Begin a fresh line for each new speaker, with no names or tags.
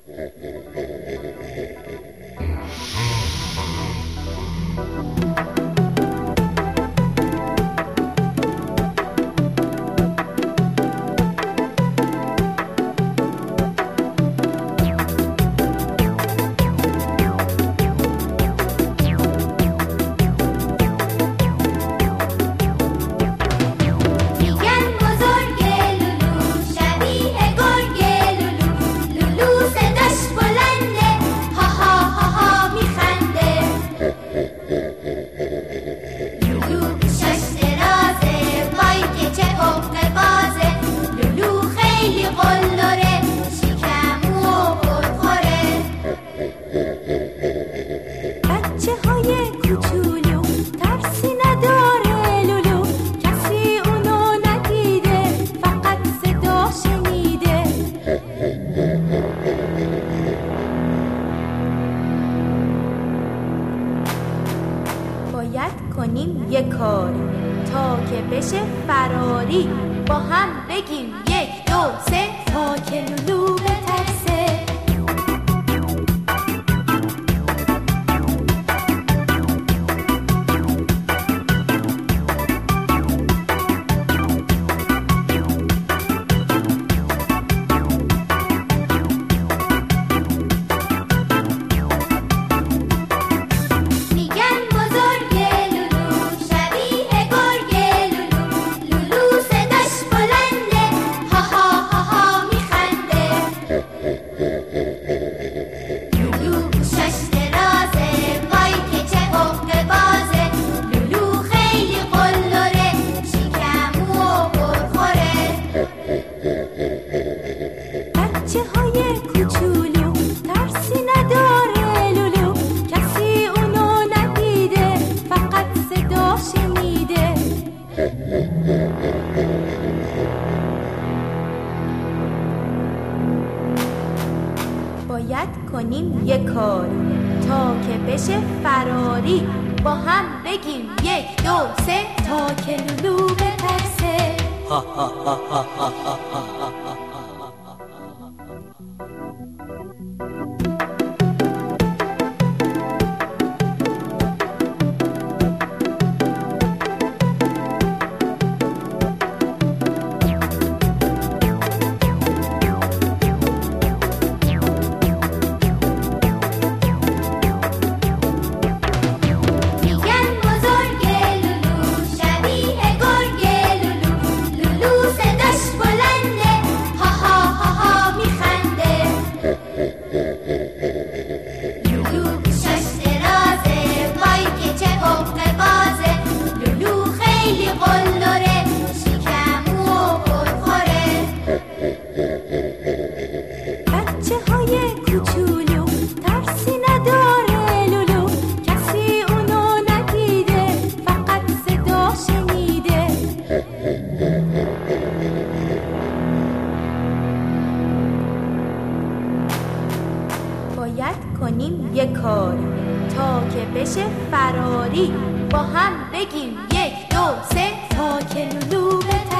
کنیم یک کاری تا که بشه فراری، با هم بگیم 1 2 3 تا که لولو بترسه. باید کنیم یک کاری تا که بشه فراری، با هم بگیم 1 2 3 تا که لولو بترسه. باید کنیم یک کاری تا که بشه فراری، با هم بگیم 1 2 3 تا که لولو بترسه.